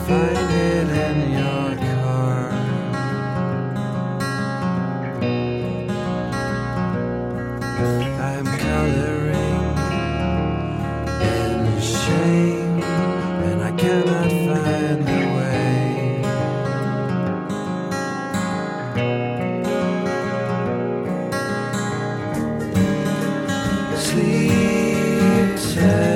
find it in your car. I'm coloring in shame, and I cannot find a way. Sleep tight.